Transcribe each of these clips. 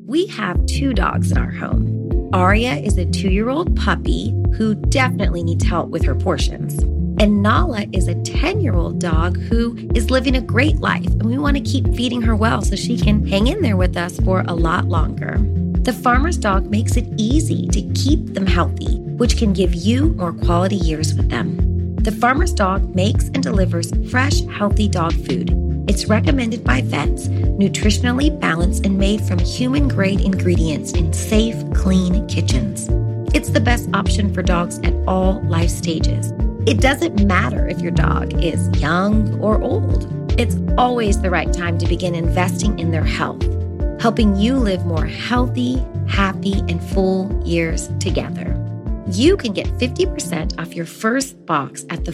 We have 2 dogs in our home. Aria is a 2-year-old puppy who definitely needs help with her portions. And Nala is a 10-year-old dog who is living a great life, and we want to keep feeding her well so she can hang in there with us for a lot longer. The Farmer's Dog makes it easy to keep them healthy, which can give you more quality years with them. The Farmer's Dog makes and delivers fresh, healthy dog food. It's recommended by vets, nutritionally balanced and made from human-grade ingredients in safe, clean kitchens. It's the best option for dogs at all life stages. It doesn't matter if your dog is young or old. It's always the right time to begin investing in their health, helping you live more healthy, happy, and full years together. You can get 50% off your first box at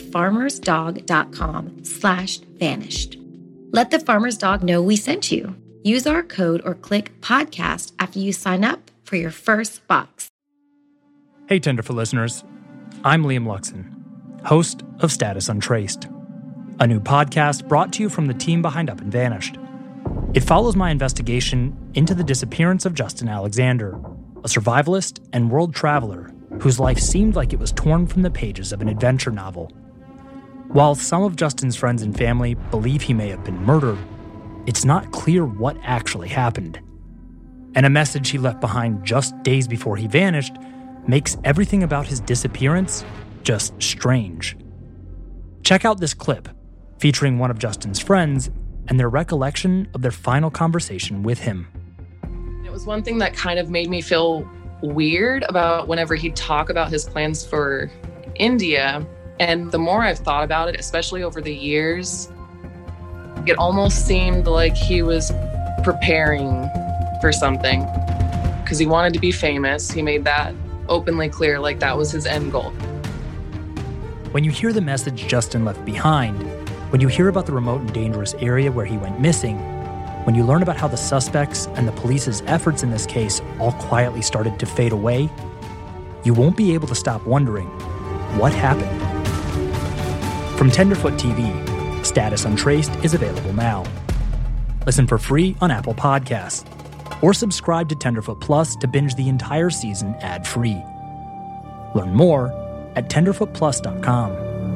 thefarmersdog.com/vanished. Let the Farmer's Dog know we sent you. Use our code or click podcast after you sign up for your first box. Hey, Tenderfoot listeners. I'm Liam Luxon, host of Status Untraced, a new podcast brought to you from the team behind Up and Vanished. It follows my investigation into the disappearance of Justin Alexander, a survivalist and world traveler whose life seemed like it was torn from the pages of an adventure novel. While some of Justin's friends and family believe he may have been murdered, it's not clear what actually happened. And a message he left behind just days before he vanished makes everything about his disappearance just strange. Check out this clip featuring one of Justin's friends and their recollection of their final conversation with him. It was one thing that kind of made me feel weird about whenever he'd talk about his plans for India. And the more I've thought about it, especially over the years, it almost seemed like he was preparing for something because he wanted to be famous. He made that openly clear, like that was his end goal. When you hear the message Justin left behind, when you hear about the remote and dangerous area where he went missing, when you learn about how the suspects and the police's efforts in this case all quietly started to fade away, you won't be able to stop wondering, what happened? From Tenderfoot TV, Status Untraced is available now. Listen for free on Apple Podcasts, or subscribe to Tenderfoot Plus to binge the entire season ad-free. Learn more at tenderfootplus.com.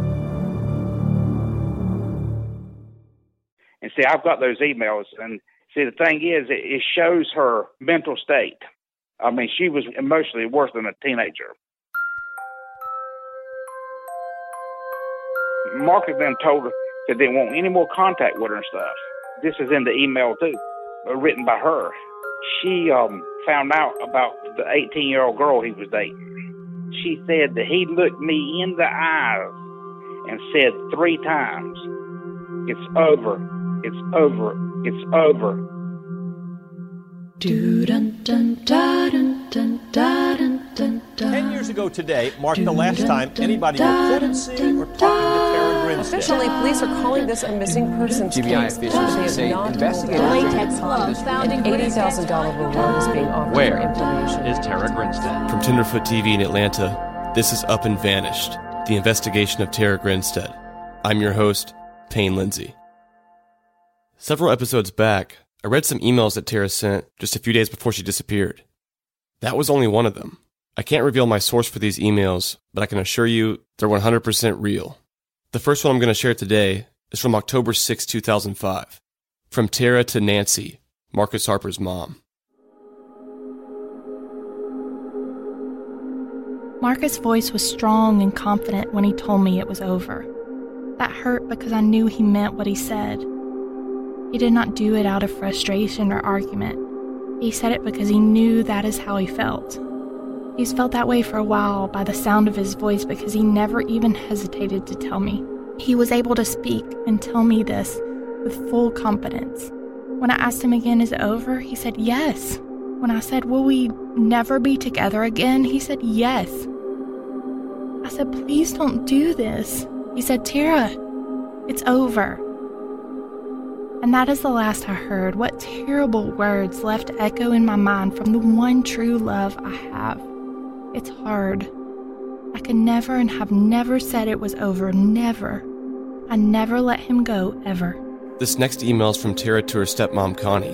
And see, I've got those emails, and see, the thing is, it shows her mental state. I mean, she was emotionally worse than a teenager. Marcus then told her that they didn't want any more contact with her and stuff. This is in the email, too, written by her. She found out about the 18-year-old girl he was dating. She said that he looked me in the eyes and said 3 times, "It's over, it's over, it's over." 10 years ago today marked the last time anybody reported seeing or talking to Tara Grinstead. Officially, police are calling this a missing persons GBI case. officials say investigators latex glove found an $80,000 reward is being offered Where for information. is Tara Grinstead? From Tenderfoot TV in Atlanta, this is Up and Vanished, the investigation of Tara Grinstead. I'm your host, Payne Lindsay. Several episodes back, I read some emails that Tara sent just a few days before she disappeared. That was only one of them. I can't reveal my source for these emails, but I can assure you they're 100% real. The first one I'm going to share today is from October 6, 2005. From Tara to Nancy, Marcus Harper's mom. Marcus' voice was strong and confident when he told me it was over. That hurt because I knew he meant what he said. He did not do it out of frustration or argument. He said it because he knew that is how he felt. He's felt that way for a while by the sound of his voice because he never even hesitated to tell me. He was able to speak and tell me this with full confidence. When I asked him again, is it over? He said yes. When I said, will we never be together again? He said yes. I said, please don't do this. He said, Tara, it's over. And that is the last I heard. What terrible words left to echo in my mind from the one true love I have. It's hard. I could never and have never said it was over. Never. I never let him go, ever. This next email is from Tara to her stepmom, Connie,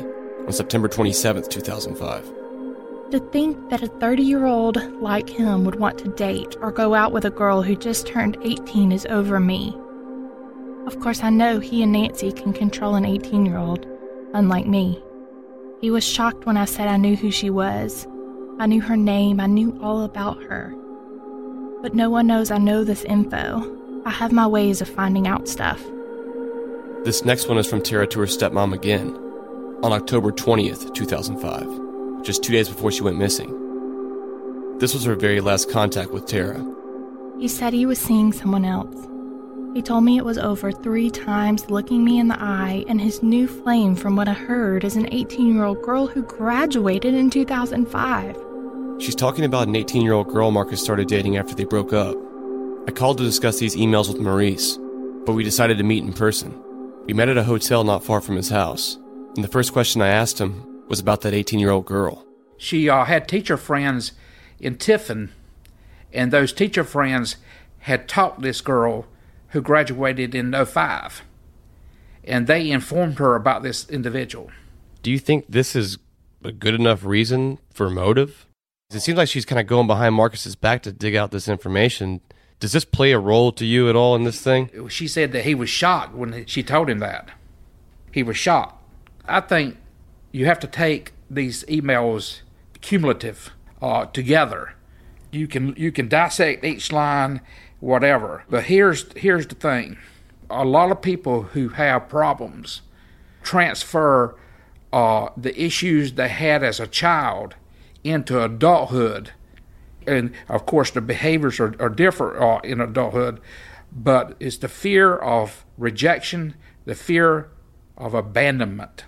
on September 27, 2005. To think that a 30-year-old like him would want to date or go out with a girl who just turned 18 is over me. Of course, I know he and Nancy can control an 18-year-old, unlike me. He was shocked when I said I knew who she was. I knew her name, I knew all about her. But no one knows I know this info. I have my ways of finding out stuff. This next one is from Tara to her stepmom again, on October 20th, 2005, just 2 days before she went missing. This was her very last contact with Tara. He said he was seeing someone else. He told me it was over 3 times, looking me in the eye, and his new flame, from what I heard, is an 18-year-old girl who graduated in 2005. She's talking about an 18-year-old girl Marcus started dating after they broke up. I called to discuss these emails with Maurice, but we decided to meet in person. We met at a hotel not far from his house, and the first question I asked him was about that 18-year-old girl. She had teacher friends in Tiffin, and those teacher friends had taught this girl who graduated in 2005, and they informed her about this individual. Do you think this is a good enough reason for motive? It seems like she's kind of going behind Marcus's back to dig out this information. Does this play a role to you at all in this thing? She said that he was shocked when she told him that. He was shocked. I think you have to take these emails cumulative together. You can dissect each line, whatever. But here's the thing. A lot of people who have problems transfer the issues they had as a child into adulthood. And, of course, the behaviors are different in adulthood, but it's the fear of rejection, the fear of abandonment.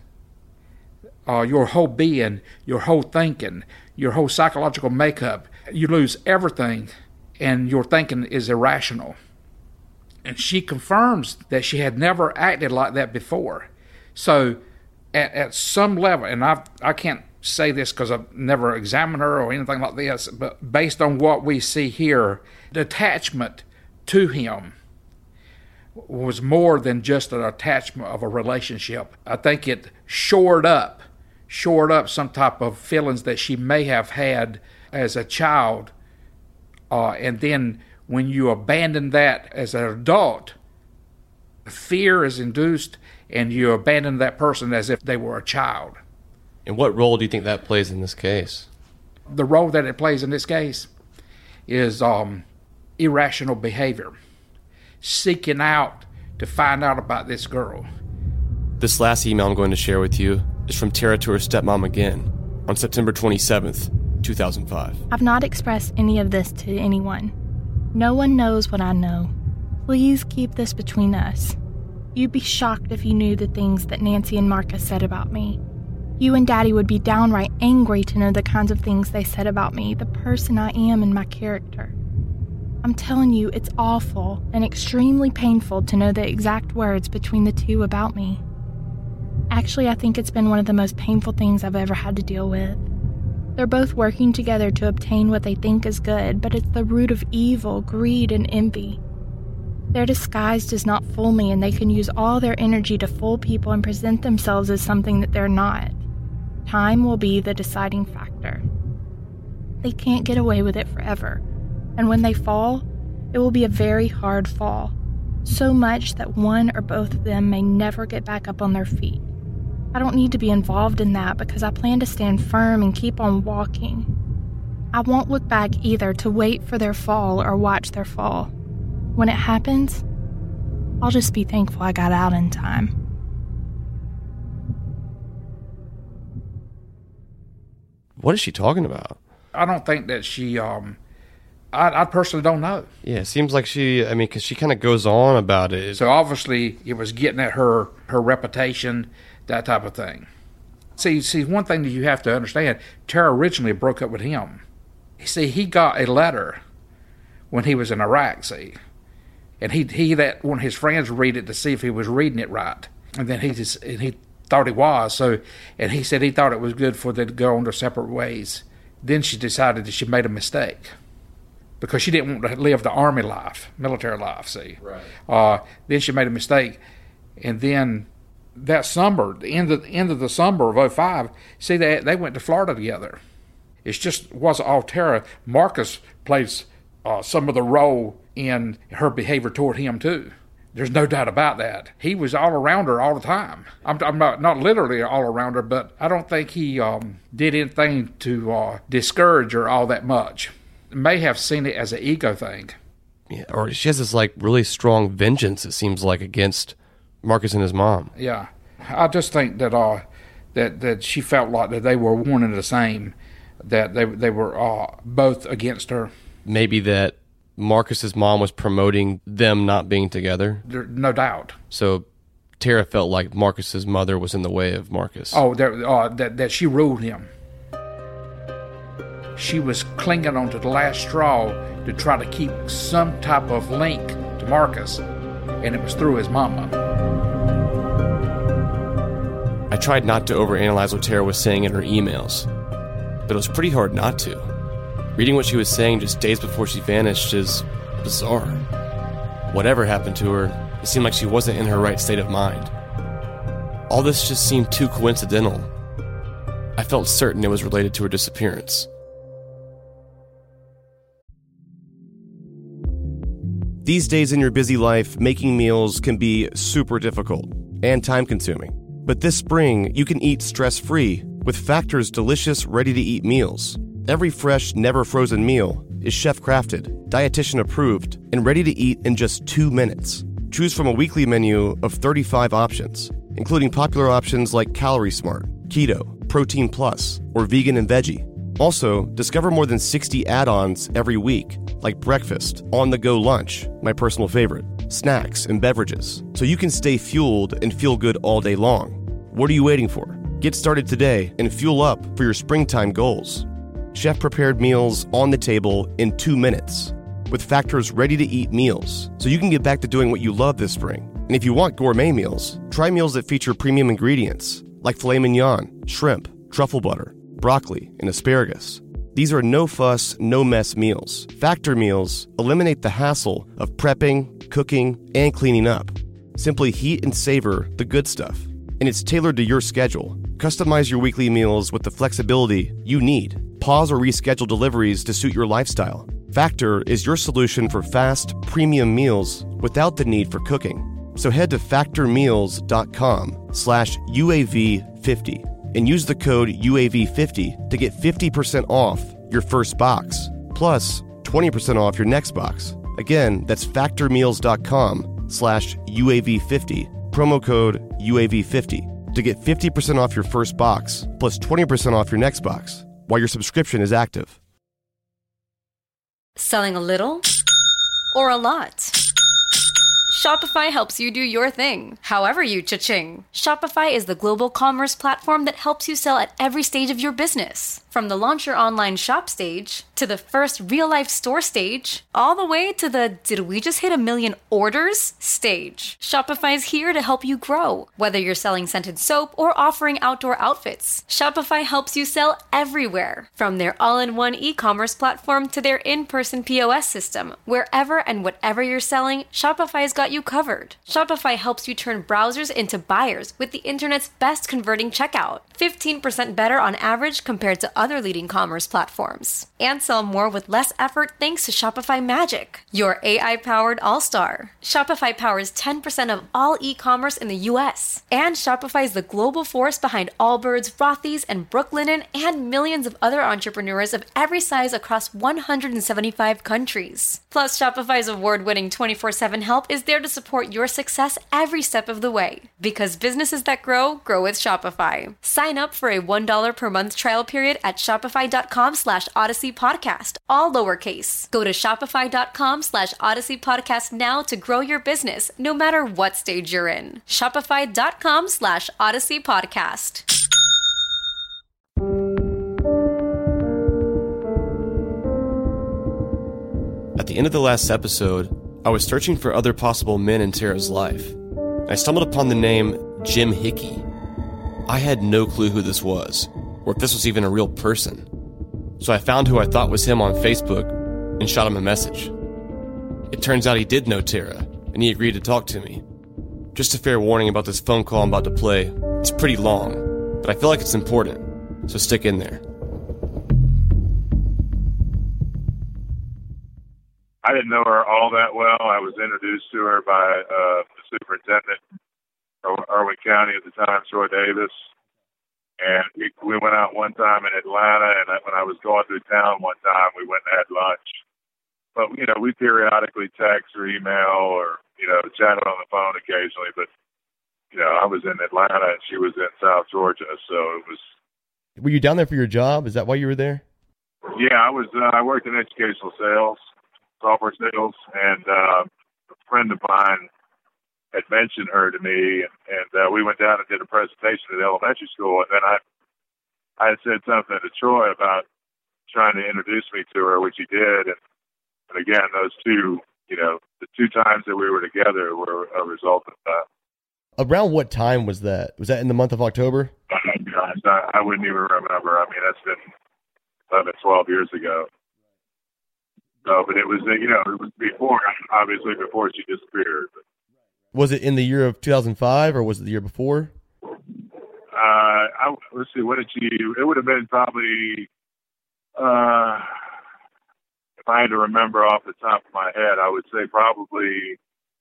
Your whole being, your whole thinking, your whole psychological makeup, you lose everything, and your thinking is irrational. And she confirms that she had never acted like that before. So at some level, and I can't say this because I've never examined her or anything like this, but based on what we see here, the attachment to him was more than just an attachment of a relationship. I think it shored up some type of feelings that she may have had as a child, and then when you abandon that as an adult, fear is induced and you abandon that person as if they were a child. And what role do you think that plays in this case? The role that it plays in this case is irrational behavior, seeking out to find out about this girl. This last email I'm going to share with you is from Tara to her stepmom again on September 27th, 2005. I've not expressed any of this to anyone. No one knows what I know. Please keep this between us. You'd be shocked if you knew the things that Nancy and Marcus said about me. You and Daddy would be downright angry to know the kinds of things they said about me, the person I am and my character. I'm telling you, it's awful and extremely painful to know the exact words between the two about me. Actually, I think it's been one of the most painful things I've ever had to deal with. They're both working together to obtain what they think is good, but it's the root of evil, greed, and envy. Their disguise does not fool me, and they can use all their energy to fool people and present themselves as something that they're not. Time will be the deciding factor. They can't get away with it forever, and when they fall, it will be a very hard fall, so much that one or both of them may never get back up on their feet. I don't need to be involved in that because I plan to stand firm and keep on walking. I won't look back either to wait for their fall or watch their fall. When it happens, I'll just be thankful I got out in time. What is she talking about? I don't think that she, I personally don't know. Yeah, it seems like because she kind of goes on about it. So obviously it was getting at her reputation, that type of thing. See, one thing that you have to understand, Tara originally broke up with him. See, he got a letter when he was in Iraq, see. And he let one of his friends read it to see if he was reading it right. And then he thought he was. And he said he thought it was good for them to go on their separate ways. Then she decided that she made a mistake because she didn't want to live the army life, military life, see. Right. Then she made a mistake. And then that summer, the end of the summer of 2005, see, they went to Florida together. It just wasn't all Tara. Marcus plays some of the role in her behavior toward him too. There's no doubt about that. He was all around her all the time. I'm not literally all around her, but I don't think he did anything to discourage her all that much. May have seen it as an ego thing. Yeah, or she has this like really strong vengeance, it seems like, against Marcus and his mom. Yeah, I just think that that she felt like that they were one and the same, that they were both against her. Maybe that Marcus's mom was promoting them not being together. No doubt. So Tara felt like Marcus's mother was in the way of Marcus. Oh, that she ruled him. She was clinging on to the last straw to try to keep some type of link to Marcus, and it was through his mama. I tried not to overanalyze what Tara was saying in her emails, but it was pretty hard not to. Reading what she was saying just days before she vanished is bizarre. Whatever happened to her, it seemed like she wasn't in her right state of mind. All this just seemed too coincidental. I felt certain it was related to her disappearance. These days in your busy life, making meals can be super difficult and time-consuming. But this spring, you can eat stress-free with Factor's delicious, ready-to-eat meals. Every fresh, never-frozen meal is chef-crafted, dietitian-approved, and ready to eat in just 2 minutes. Choose from a weekly menu of 35 options, including popular options like Calorie Smart, Keto, Protein Plus, or Vegan and Veggie. Also, discover more than 60 add-ons every week, like breakfast, on-the-go lunch, my personal favorite, snacks, and beverages, so you can stay fueled and feel good all day long. What are you waiting for? Get started today and fuel up for your springtime goals. Chef-prepared meals on the table in 2 minutes with Factor's ready-to-eat meals, so you can get back to doing what you love this spring. And if you want gourmet meals, try meals that feature premium ingredients like filet mignon, shrimp, truffle butter, broccoli, and asparagus. These are no-fuss, no-mess meals. Factor meals eliminate the hassle of prepping, cooking, and cleaning up. Simply heat and savor the good stuff. And it's tailored to your schedule. Customize your weekly meals with the flexibility you need. Pause or reschedule deliveries to suit your lifestyle. Factor is your solution for fast, premium meals without the need for cooking. So head to factormeals.com/UAV50 and use the code UAV50 to get 50% off your first box, plus 20% off your next box. Again, that's factormeals.com/UAV50, promo code UAV50 to get 50% off your first box, plus 20% off your next box while your subscription is active. Selling a little or a lot? Shopify helps you do your thing, however you cha-ching. Shopify is the global commerce platform that helps you sell at every stage of your business. From the launch your online shop stage, to the first real-life store stage, all the way to the did we just hit 1 million orders stage. Shopify is here to help you grow. Whether you're selling scented soap or offering outdoor outfits, Shopify helps you sell everywhere. From their all-in-one e-commerce platform to their in-person POS system, wherever and whatever you're selling, Shopify's got you covered. Shopify helps you turn browsers into buyers with the internet's best converting checkout. 15% better on average compared to other leading commerce platforms. And sell more with less effort thanks to Shopify Magic, your AI-powered all-star. Shopify powers 10% of all e-commerce in the US. And Shopify is the global force behind Allbirds, Rothy's, and Brooklinen, and millions of other entrepreneurs of every size across 175 countries. Plus, Shopify's award-winning 24/7 help is there to support your success every step of the way. Because businesses that grow, grow with Shopify. Sign up for a $1 per month trial period at shopify.com/Odyssey Podcast, all lowercase. Go to shopify.com/Odyssey Podcast now to grow your business, no matter what stage you're in. Shopify.com/Odyssey Podcast. At the end of the last episode, I was searching for other possible men in Tara's life. I stumbled upon the name Jim Hickey. I had no clue who this was, or if this was even a real person. So I found who I thought was him on Facebook and shot him a message. It turns out he did know Tara, and he agreed to talk to me. Just a fair warning about this phone call I'm about to play. It's pretty long, but I feel like it's important, so stick in there. I didn't know her all that well. I was introduced to her by the superintendent of Irwin County at the time, Troy Davis. And we went out one time in Atlanta, and when I was going through town one time, we went and had lunch. But, we periodically text or email or, chatted on the phone occasionally. But, I was in Atlanta and she was in South Georgia, so it was... Were you down there for your job? Is that why you were there? Yeah, I worked in educational sales, software sales, and a friend of mine had mentioned her to me, and we went down and did a presentation at the elementary school, and then I had said something to Troy about trying to introduce me to her, which he did, and again, those two, the two times that we were together were a result of that. Around what time was that? Was that in the month of October? Oh, gosh, I wouldn't even remember. I mean, that's been 11, 12 years ago. So, but it was, it was obviously before she disappeared. Was it in the year of 2005 or was it the year before? Let's see, it would have been probably, if I had to remember off the top of my head, I would say probably,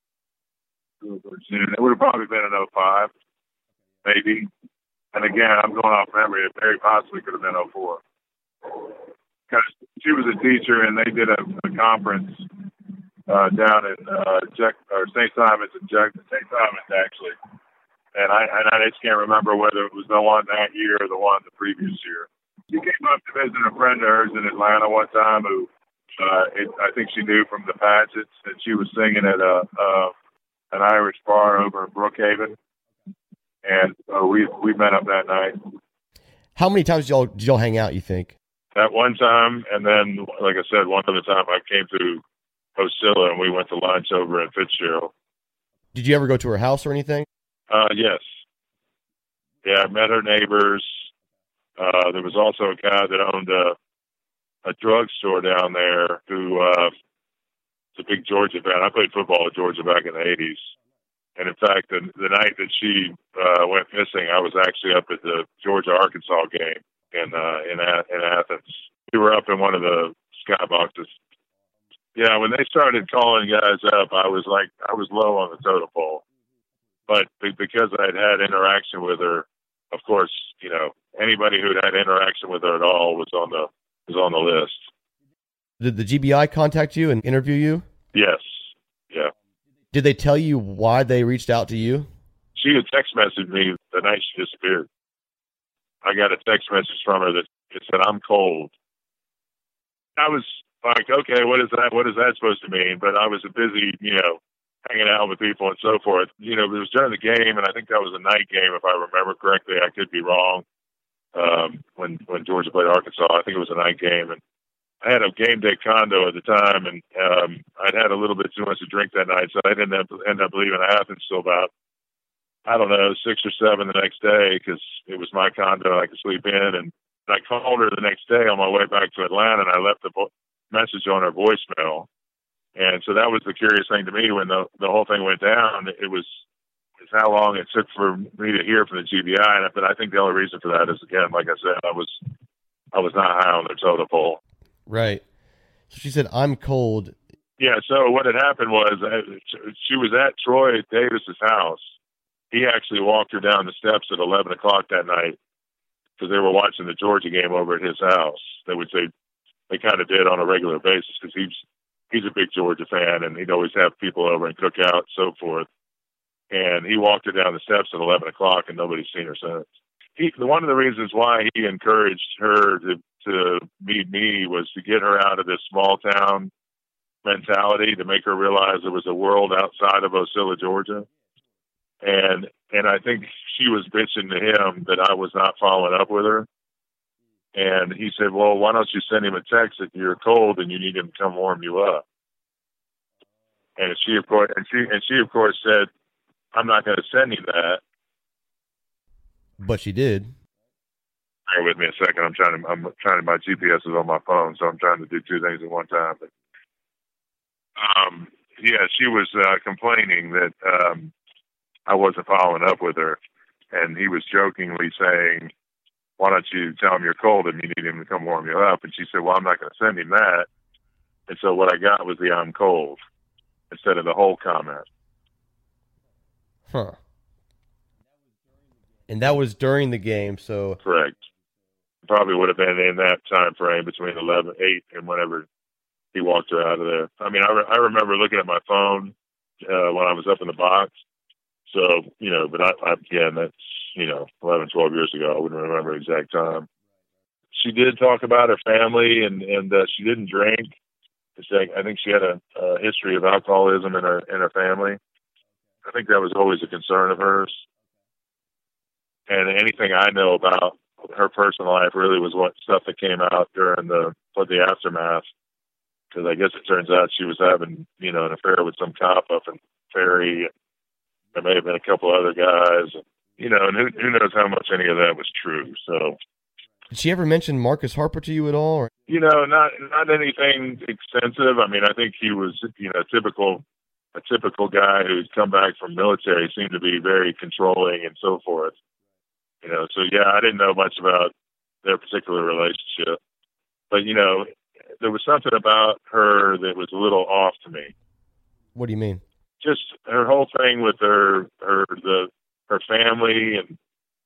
it would have probably been in 05, maybe. And again, I'm going off memory. It very possibly could have been 04. Because she was a teacher, and they did a conference down in St. Simons and St. Simons, actually. And I just can't remember whether it was the one that year or the one the previous year. She came up to visit a friend of hers in Atlanta one time who I think she knew from the Patchets, and she was singing at an Irish bar over in Brookhaven. And we met up that night. How many times did y'all hang out, you think? That one time, and then, like I said, one other time I came to Ocilla and we went to lunch over in Fitzgerald. Did you ever go to her house or anything? Yes. Yeah, I met her neighbors. There was also a guy that owned a drugstore down there who was a big Georgia fan. I played football at Georgia back in the 80s. And in fact, the night that she went missing, I was actually up at the Georgia-Arkansas game in Athens. We were up in one of the skyboxes. Yeah, when they started calling guys up, I was low on the totem pole. But because I'd had interaction with her, of course, anybody who'd had interaction with her at all was on the list. Did the GBI contact you and interview you? Yes. Yeah. Did they tell you why they reached out to you? She had text messaged me the night she disappeared. I got a text message from her that it said, "I'm cold." I was like, okay, what is that? What is that supposed to mean? But I was busy, hanging out with people and so forth. It was during the game, and I think that was a night game, if I remember correctly. I could be wrong. When Georgia played Arkansas, I think it was a night game, and I had a game day condo at the time, and I'd had a little bit too much to drink that night, so I didn't end up leaving Athens till about, 6 or 7 the next day, because it was my condo and I could sleep in. And I called her the next day on my way back to Atlanta, and I left a message on her voicemail. And so that was the curious thing to me when the whole thing went down. It's how long it took for me to hear from the GBI. But I think the only reason for that is, again, like I said, I was not high on their totem pole. Right. So she said, "I'm cold." Yeah. So what had happened was she was at Troy Davis's house. He actually walked her down the steps at 11 o'clock that night because they were watching the Georgia game over at his house. They kind of did on a regular basis because he's a big Georgia fan, and he'd always have people over and cook out and so forth. And he walked her down the steps at 11 o'clock, and nobody's seen her since. One of the reasons why he encouraged her to meet me was to get her out of this small town mentality, to make her realize there was a world outside of Ocilla, Georgia. And I think she was bitching to him that I was not following up with her. And he said, "Well, why don't you send him a text if you're cold and you need him to come warm you up?" And she of course said, "I'm not going to send him that." But she did. Bear with me a second. I'm trying to. My GPS is on my phone, so I'm trying to do two things at one time. But yeah, she was complaining that I wasn't following up with her. And he was jokingly saying, why don't you tell him you're cold and you need him to come warm you up? And she said, well, I'm not going to send him that. And so what I got was the I'm cold instead of the whole comment. Huh. And that was during the game, so... Correct. Probably would have been in that time frame between 8 and whenever he walked her out of there. I mean, I remember looking at my phone when I was up in the box. So, but again, that's, 11, 12 years ago. I wouldn't remember the exact time. She did talk about her family, and she didn't drink. I think she had a history of alcoholism in her family. I think that was always a concern of hers. And anything I know about her personal life really was what stuff that came out during the aftermath. Because I guess it turns out she was having, an affair with some cop up in Ferry. There may have been a couple other guys, and who knows how much any of that was true. So, did she ever mention Marcus Harper to you at all? Or? Not anything extensive. I mean, I think he was, a typical guy who's come back from military, seemed to be very controlling and so forth. So yeah, I didn't know much about their particular relationship, but there was something about her that was a little off to me. What do you mean? Just her whole thing with her family, and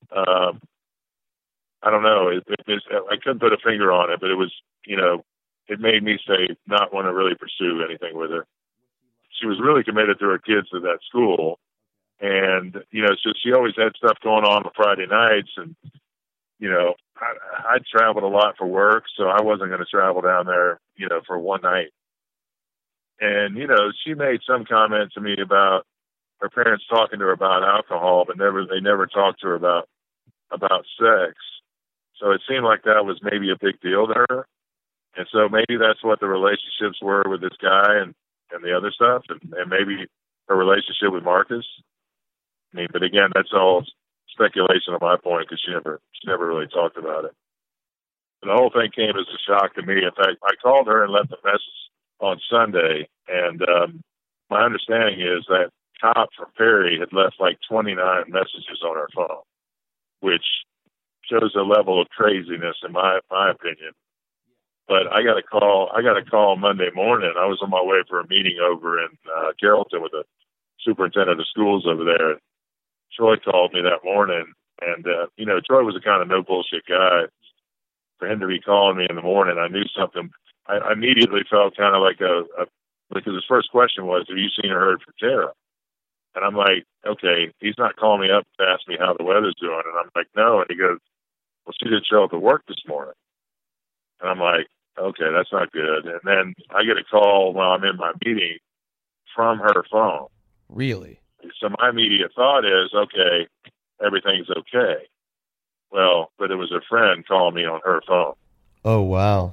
I don't know. I couldn't put a finger on it, but it was, it made me say not want to really pursue anything with her. She was really committed to her kids at that school, and so she always had stuff going on Friday nights, and I traveled a lot for work, so I wasn't going to travel down there, for one night. And, she made some comment to me about her parents talking to her about alcohol, but they never talked to her about sex. So it seemed like that was maybe a big deal to her. And so maybe that's what the relationships were with this guy and the other stuff, and maybe her relationship with Marcus. I mean, but again, that's all speculation on my point, because she never really talked about it. And the whole thing came as a shock to me. In fact, I called her and left a message on Sunday, and my understanding is that cop from Perry had left like 29 messages on her phone, which shows a level of craziness in my opinion. But I got a call Monday morning. I was on my way for a meeting over in Carrollton with the superintendent of schools over there. Troy called me that morning, and Troy was a kind of no bullshit guy. For him to be calling me in the morning, I knew something. I immediately felt kind of like because his first question was, have you seen or heard from Tara? And I'm like, okay, he's not calling me up to ask me how the weather's doing. And I'm like, no. And he goes, well, she didn't show up at work this morning. And I'm like, okay, that's not good. And then I get a call while I'm in my meeting from her phone. Really? So my immediate thought is, okay, everything's okay. Well, but it was a friend calling me on her phone. Oh, wow.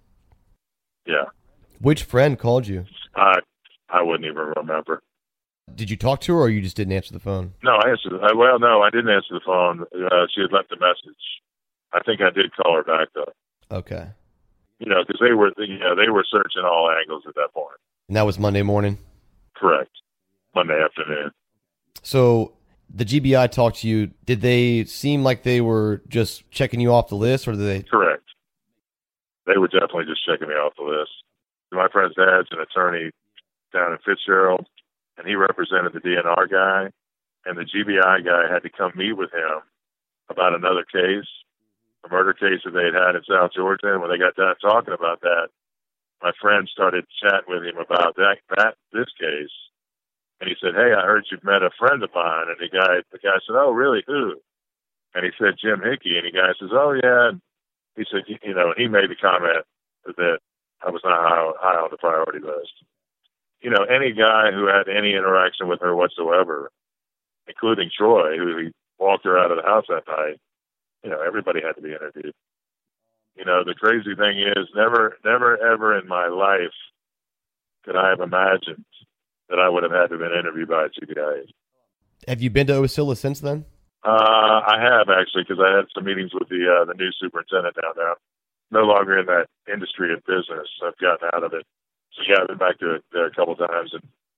Yeah. Which friend called you? I wouldn't even remember. Did you talk to her, or you just didn't answer the phone? No, I answered. No, I didn't answer the phone. She had left a message. I think I did call her back though. Okay. Because they were searching all angles at that point. And that was Monday morning? Correct. Monday afternoon. So the GBI talked to you. Did they seem like they were just checking you off the list, or did they? Correct. They were definitely just checking me off the list. My friend's dad's an attorney down in Fitzgerald, and he represented the DNR guy, and the GBI guy had to come meet with him about another case, a murder case that they had in South Georgia. And when they got done talking about that, my friend started chatting with him about this case. And he said, hey, I heard you've met a friend of mine. And the guy said, oh, really? Who? And he said, Jim Hickey. And the guy says, oh, yeah. And he said, he made the comment that I was not high on the priority list. Any guy who had any interaction with her whatsoever, including Troy, who he walked her out of the house that night, everybody had to be interviewed. The crazy thing is, never, ever in my life could I have imagined that I would have had to have been interviewed by a GBI. Have you been to Osceola since then? I have, actually, because I had some meetings with the new superintendent down there. I'm no longer in that industry of business. I've gotten out of it. So, yeah, I've been back there a couple of times and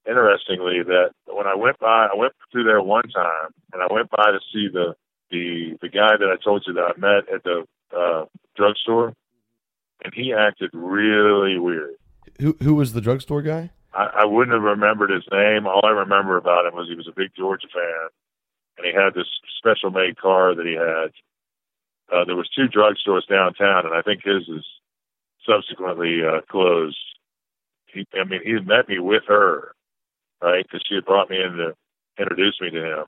interestingly, that when I went through there one time, and I went by to see the guy that I told you that I met at the drugstore, and he acted really weird. Who was the drugstore guy? I wouldn't have remembered his name. All I remember about him was he was a big Georgia fan, and he had this special made car that he had. There was 2 drugstores downtown, and I think his is subsequently closed. He had met me with her, right? Because she had brought me in to introduce me to him.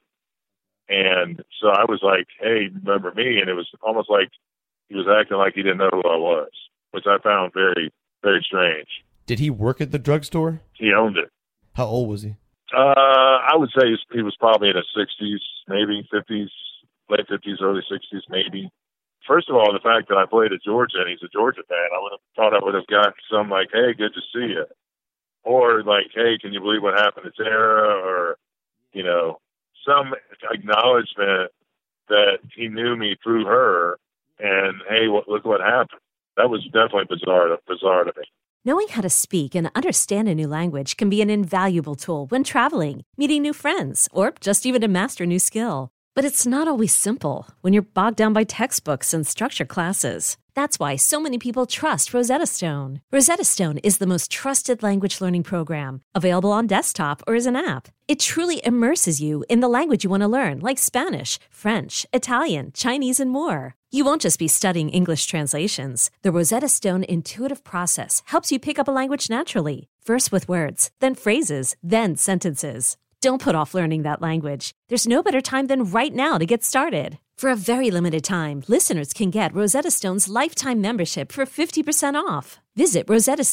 And so I was like, hey, remember me? And it was almost like he was acting like he didn't know who I was, which I found very, very strange. Did he work at the drugstore? He owned it. How old was he? I would say he was probably in his 60s, maybe 50s, late 50s, early 60s, maybe. First of all, the fact that I played at Georgia and he's a Georgia fan, I would have thought I would have gotten some like, hey, good to see you. Or like, hey, can you believe what happened to Tara? Or, you know, some acknowledgement that he knew me through her and, hey, look what happened. That was definitely bizarre to me. Knowing how to speak and understand a new language can be an invaluable tool when traveling, meeting new friends, or just even to master a new skill. But it's not always simple when you're bogged down by textbooks and structured classes. That's why so many people trust Rosetta Stone. Rosetta Stone is the most trusted language learning program, available on desktop or as an app. It truly immerses you in the language you want to learn, like Spanish, French, Italian, Chinese, and more. You won't just be studying English translations. The Rosetta Stone intuitive process helps you pick up a language naturally, first with words, then phrases, then sentences. Don't put off learning that language. There's no better time than right now to get started. For a very limited time, listeners can get Rosetta Stone's lifetime membership for 50% off. Visit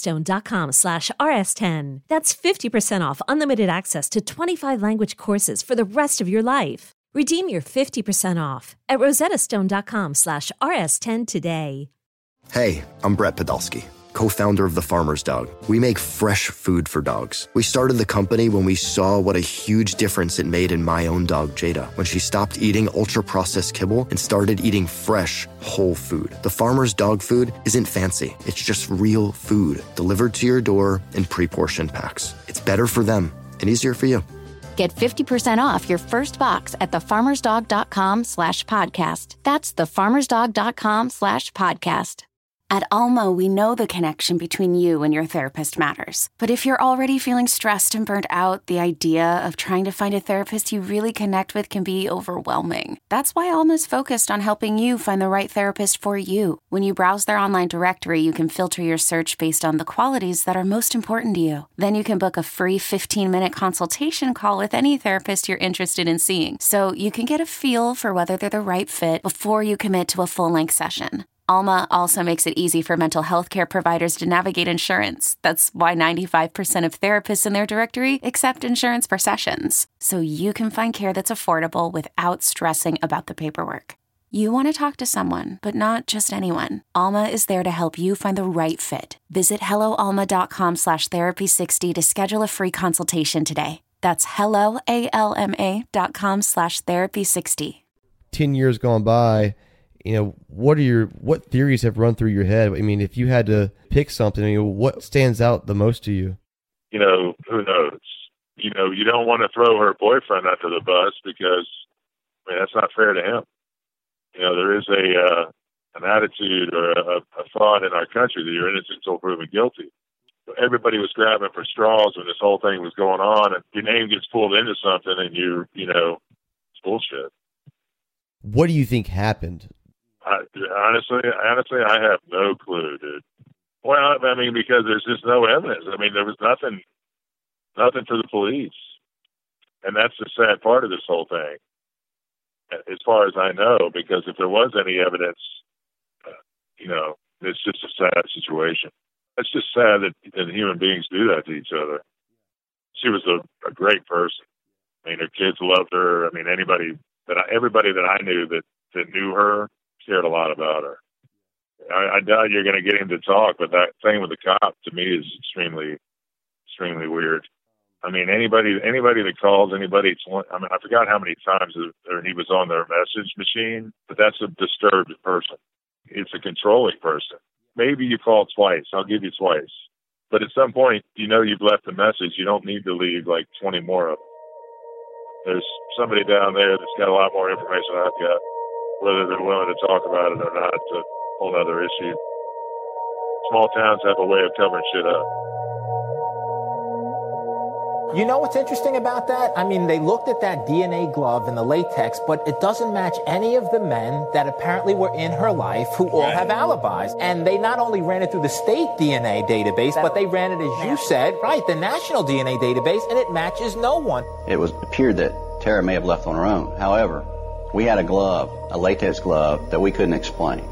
rosettastone.com/rs10. That's 50% off unlimited access to 25 language courses for the rest of your life. Redeem your 50% off at rosettastone.com/rs10 today. Hey, I'm Brett Podolsky, co-founder of The Farmer's Dog. We make fresh food for dogs. We started the company when we saw what a huge difference it made in my own dog, Jada, when she stopped eating ultra-processed kibble and started eating fresh, whole food. The Farmer's Dog food isn't fancy. It's just real food delivered to your door in pre-portioned packs. It's better for them and easier for you. Get 50% off your first box at thefarmersdog.com/podcast. That's thefarmersdog.com/podcast. At Alma, we know the connection between you and your therapist matters. But if you're already feeling stressed and burnt out, the idea of trying to find a therapist you really connect with can be overwhelming. That's why Alma's focused on helping you find the right therapist for you. When you browse their online directory, you can filter your search based on the qualities that are most important to you. Then you can book a free 15-minute consultation call with any therapist you're interested in seeing, so you can get a feel for whether they're the right fit before you commit to a full-length session. Alma also makes it easy for mental health care providers to navigate insurance. That's why 95% of therapists in their directory accept insurance for sessions, so you can find care that's affordable without stressing about the paperwork. You want to talk to someone, but not just anyone. Alma is there to help you find the right fit. Visit helloalma.com/therapy60 to schedule a free consultation today. That's helloalma.com/therapy60. 10 years gone by, you know, what theories have run through your head? I mean, if you had to pick something, you know, what stands out the most to you? You know, who knows? You know, you don't want to throw her boyfriend under the bus because, I mean, that's not fair to him. You know, there is an attitude or a thought in our country that you're innocent until proven guilty. Everybody was grabbing for straws when this whole thing was going on, and your name gets pulled into something, and you know, it's bullshit. What do you think happened? Honestly, I have no clue, dude. Well, I mean, because there's just no evidence. I mean, there was nothing for the police, and that's the sad part of this whole thing, as far as I know. Because if there was any evidence, you know, it's just a sad situation. It's just sad that human beings do that to each other. She was a great person. I mean, her kids loved her. I mean, everybody that I knew that knew her cared a lot about her. I doubt you're going to get him to talk, but that thing with the cop to me is extremely, extremely weird. I mean, anybody that calls anybody, I mean, I forgot how many times he was on their message machine, but that's a disturbed person. It's a controlling person. Maybe you call twice. I'll give you twice. But at some point, you know you've left a message. You don't need to leave like 20 more of them. There's somebody down there that's got a lot more information than I've got. Whether they're willing to talk about it or not, it's a whole other issue. Small towns have a way of covering shit up. You know what's interesting about that? I mean, they looked at that DNA glove and the latex, but it doesn't match any of the men that apparently were in her life who all have alibis. And they not only ran it through the state DNA database, but they ran it, as you said, right, the national DNA database, and it matches no one. It appeared that Tara may have left on her own. However, we had a glove, a latex glove, that we couldn't explain.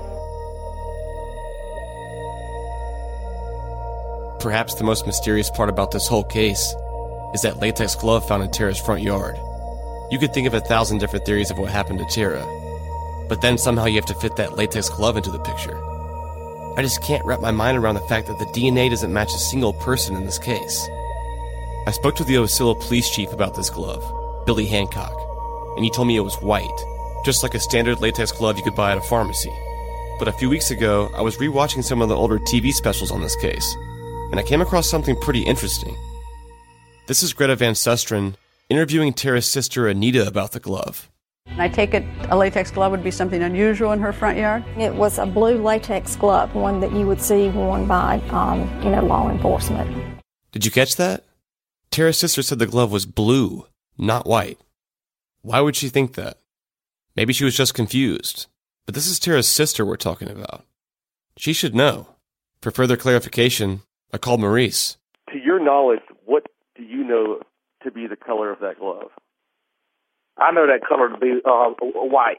Perhaps the most mysterious part about this whole case is that latex glove found in Tara's front yard. You could think of 1,000 different theories of what happened to Tara, but then somehow you have to fit that latex glove into the picture. I just can't wrap my mind around the fact that the DNA doesn't match a single person in this case. I spoke to the Osceola police chief about this glove, Billy Hancock, and he told me it was white, just like a standard latex glove you could buy at a pharmacy. But a few weeks ago, I was rewatching some of the older TV specials on this case, and I came across something pretty interesting. This is Greta Van Susteren interviewing Tara's sister Anita about the glove. I take it a latex glove would be something unusual in her front yard? It was a blue latex glove, one that you would see worn by, law enforcement. Did you catch that? Tara's sister said the glove was blue, not white. Why would she think that? Maybe she was just confused. But this is Tara's sister we're talking about. She should know. For further clarification, I called Maurice. To your knowledge, what do you know to be the color of that glove? I know that color to be white.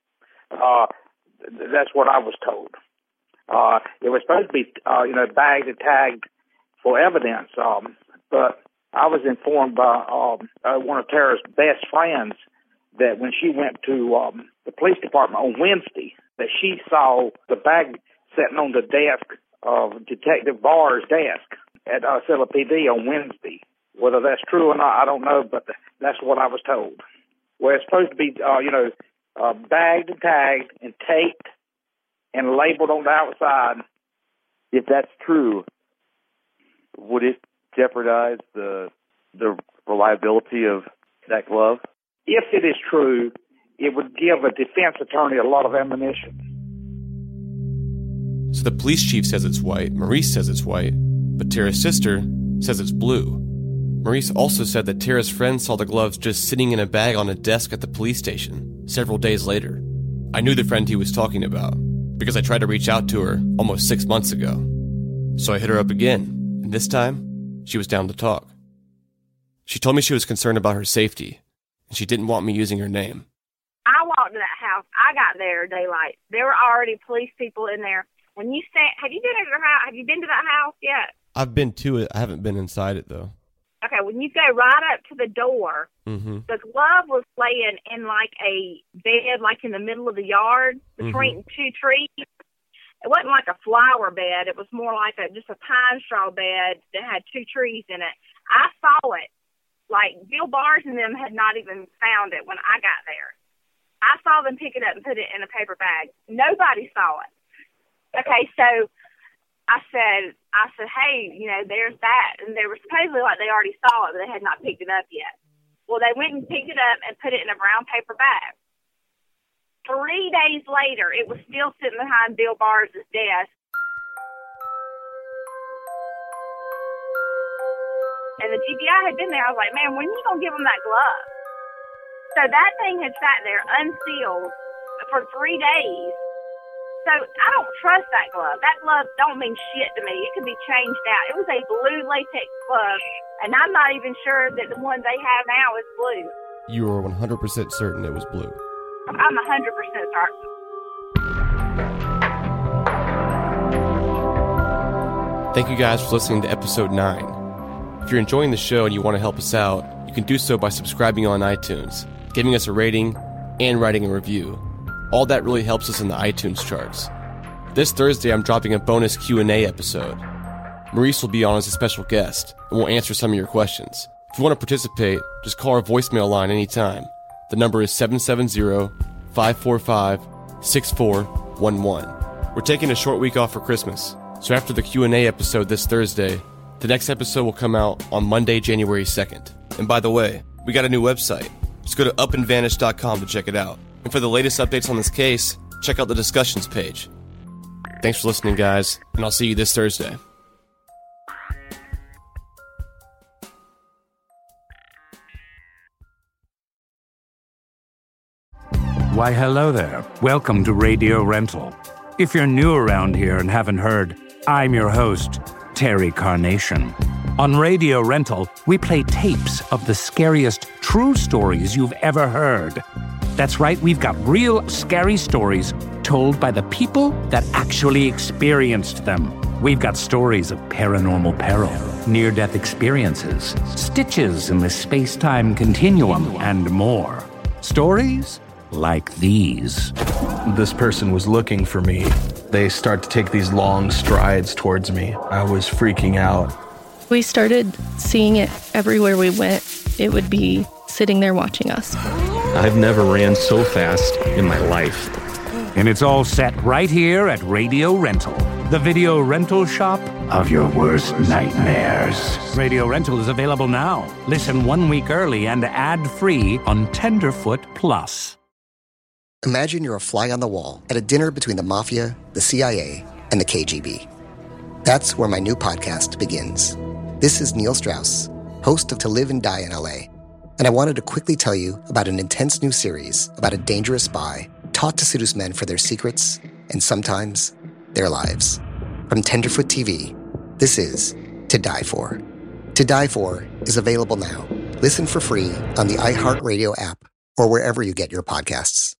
That's what I was told. It was supposed to be, bagged and tagged for evidence. But I was informed by one of Tara's best friends that when she went to the police department on Wednesday, that she saw the bag sitting on the desk of Detective Barr's desk at Osceola PD on Wednesday. Whether that's true or not, I don't know, but that's what I was told. Where it's supposed to be, bagged and tagged and taped and labeled on the outside. If that's true, would it jeopardize the reliability of that glove? If it is true, it would give a defense attorney a lot of ammunition. So the police chief says it's white, Maurice says it's white, but Tara's sister says it's blue. Maurice also said that Tara's friend saw the gloves just sitting in a bag on a desk at the police station several days later. I knew the friend he was talking about because I tried to reach out to her almost 6 months ago. So I hit her up again, and this time, she was down to talk. She told me she was concerned about her safety, and she didn't want me using her name. I walked to that house. I got there daylight. There were already police people in there. When you have you been to her house? Have you been to that house yet? I've been to it. I haven't been inside it, though. Okay, when you go right up to the door, the glove was laying in like a bed, like in the middle of the yard between two trees. It wasn't like a flower bed. It was more like just a pine straw bed that had two trees in it. I saw it. Like Bill Bars and them had not even found it when I got there. I saw them pick it up and put it in a paper bag. Nobody saw it. Okay, so I said, hey, there's that. And they were supposedly like they already saw it, but they had not picked it up yet. Well, they went and picked it up and put it in a brown paper bag. 3 days later, it was still sitting behind Bill Bars' desk. And the GBI had been there. I was like, man, when are you going to give them that glove? So that thing had sat there unsealed for 3 days. So I don't trust that glove. That glove don't mean shit to me. It could be changed out. It was a blue latex glove, and I'm not even sure that the one they have now is blue. You are 100% certain it was blue? I'm 100% certain. Thank you guys for listening to episode 9. If you're enjoying the show and you want to help us out, you can do so by subscribing on iTunes, giving us a rating, and writing a review. All that really helps us in the iTunes charts. This Thursday, I'm dropping a bonus Q&A episode. Maurice will be on as a special guest, and we'll answer some of your questions. If you want to participate, just call our voicemail line anytime. The number is 770-545-6411. We're taking a short week off for Christmas, so after the Q&A episode this Thursday, The next episode will come out on Monday, January 2nd. And by the way, we got a new website. Just go to upandvanished.com to check it out. And for the latest updates on this case, check out the discussions page. Thanks for listening, guys, and I'll see you this Thursday. Why, hello there. Welcome to Radio Rental. If you're new around here and haven't heard, I'm your host, Terry Carnation. On Radio Rental, we play tapes of the scariest true stories you've ever heard. That's right, we've got real scary stories told by the people that actually experienced them. We've got stories of paranormal peril, near-death experiences, stitches in the space-time continuum, and more. Stories like these. This person was looking for me. They start to take these long strides towards me. I was freaking out. We started seeing it everywhere we went. It would be sitting there watching us. I've never ran so fast in my life. And it's all set right here at Radio Rental, the video rental shop of your worst nightmares. Radio Rental is available now. Listen 1 week early and ad-free on Tenderfoot Plus. Imagine you're a fly on the wall at a dinner between the Mafia, the CIA, and the KGB. That's where my new podcast begins. This is Neil Strauss, host of To Live and Die in LA, and I wanted to quickly tell you about an intense new series about a dangerous spy taught to seduce men for their secrets and sometimes their lives. From Tenderfoot TV, this is To Die For. To Die For is available now. Listen for free on the iHeartRadio app or wherever you get your podcasts.